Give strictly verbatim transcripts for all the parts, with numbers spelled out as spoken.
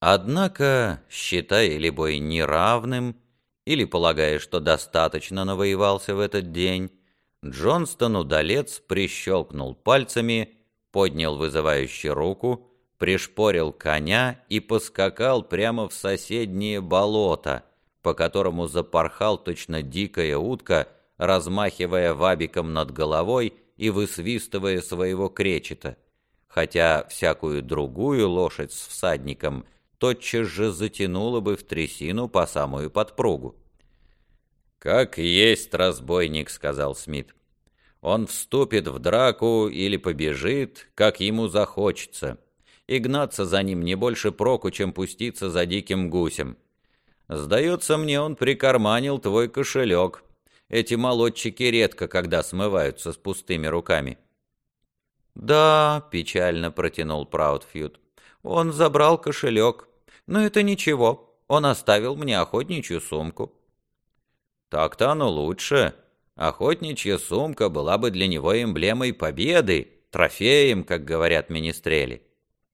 Однако, считая или бой неравным, или полагая, что достаточно навоевался в этот день, Джонстон удалец прищелкнул пальцами, поднял вызывающе руку, пришпорил коня и поскакал прямо в соседнее болото, по которому запорхал точно дикая утка, размахивая вабиком над головой и высвистывая своего кречета, хотя всякую другую лошадь с всадником тотчас же затянула бы в трясину по самую подпругу. «Как есть разбойник», — сказал Смит. «Он вступит в драку или побежит, как ему захочется, и гнаться за ним не больше проку, чем пуститься за диким гусем. Сдается мне, он прикарманил твой кошелек. Эти молодчики редко когда смываются с пустыми руками». «Да», — печально протянул Праудфьюд, — «он забрал кошелек, но это ничего, он оставил мне охотничью сумку». «Так-то оно лучше. Охотничья сумка была бы для него эмблемой победы, трофеем, как говорят министрели».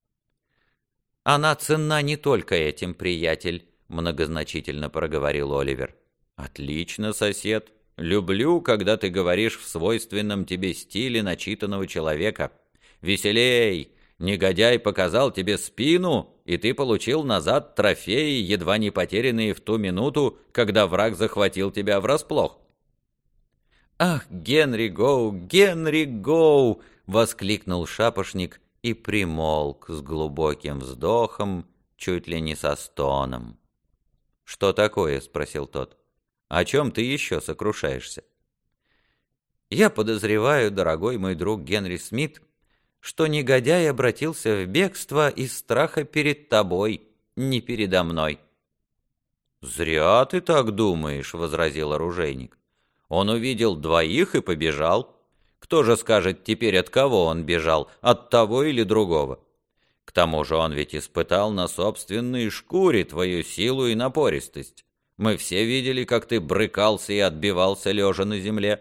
«Она ценна не только этим, приятель», — многозначительно проговорил Оливер. «Отлично, сосед. Люблю, когда ты говоришь в свойственном тебе стиле начитанного человека. Веселей! Негодяй показал тебе спину, и ты получил назад трофеи, едва не потерянные в ту минуту, когда враг захватил тебя врасплох». «Ах, Генри Гоу, Генри Гоу!» — воскликнул шапошник и примолк с глубоким вздохом, чуть ли не со стоном. «Что такое?» — спросил тот. «О чем ты еще сокрушаешься?» «Я подозреваю, дорогой мой друг Генри Смит, что негодяй обратился в бегство из страха перед тобой, не передо мной». «Зря ты так думаешь», — возразил оружейник. «Он увидел двоих и побежал. Кто же скажет теперь, от кого он бежал, от того или другого? К тому же он ведь испытал на собственной шкуре твою силу и напористость. Мы все видели, как ты брыкался и отбивался, лежа на земле».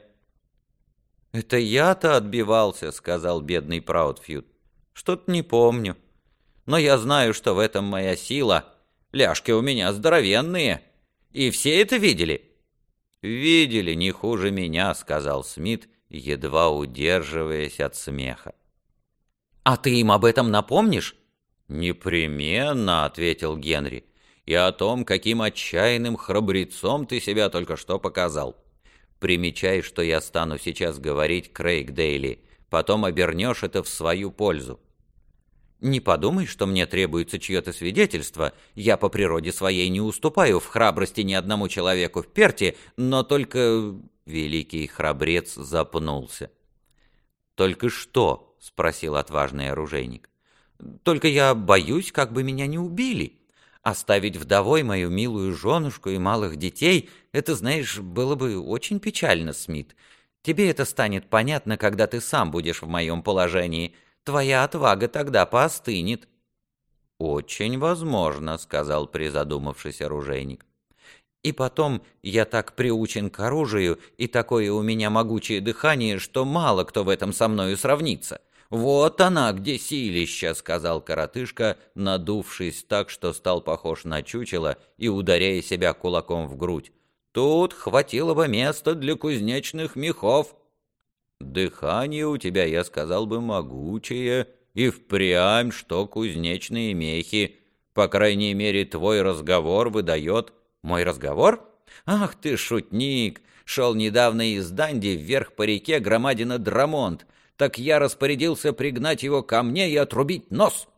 «Это я-то отбивался», — сказал бедный Праудфьюд. «Что-то не помню. Но я знаю, что в этом моя сила. Ляжки у меня здоровенные. И все это видели?» «Видели не хуже меня», — сказал Смит, едва удерживаясь от смеха. «А ты им об этом напомнишь?» «Непременно», — ответил Генри, «и о том, каким отчаянным храбрецом ты себя только что показал. Примечай, что я стану сейчас говорить, Крейгдейли, потом обернешь это в свою пользу». «Не подумай, что мне требуется чье-то свидетельство. Я по природе своей не уступаю в храбрости ни одному человеку в Перте, но только...» Великий храбрец запнулся. «Только что?» — спросил отважный оружейник. «Только я боюсь, как бы меня не убили. Оставить вдовой мою милую женушку и малых детей — это, знаешь, было бы очень печально, Смит. Тебе это станет понятно, когда ты сам будешь в моем положении. Твоя отвага тогда поостынет». «Очень возможно», — сказал призадумавшись оружейник. «И потом, я так приучен к оружию, и такое у меня могучее дыхание, что мало кто в этом со мною сравнится. Вот она, где силища», — сказал коротышка, надувшись так, что стал похож на чучело и ударяя себя кулаком в грудь. «Тут хватило бы места для кузнечных мехов». «Дыхание у тебя, я сказал бы, могучее, и впрямь, что кузнечные мехи. По крайней мере, твой разговор выдает...» «Мой разговор? Ах ты, шутник! Шел недавно из Данди вверх по реке громадина Драмонт. Так я распорядился пригнать его ко мне и отрубить нос.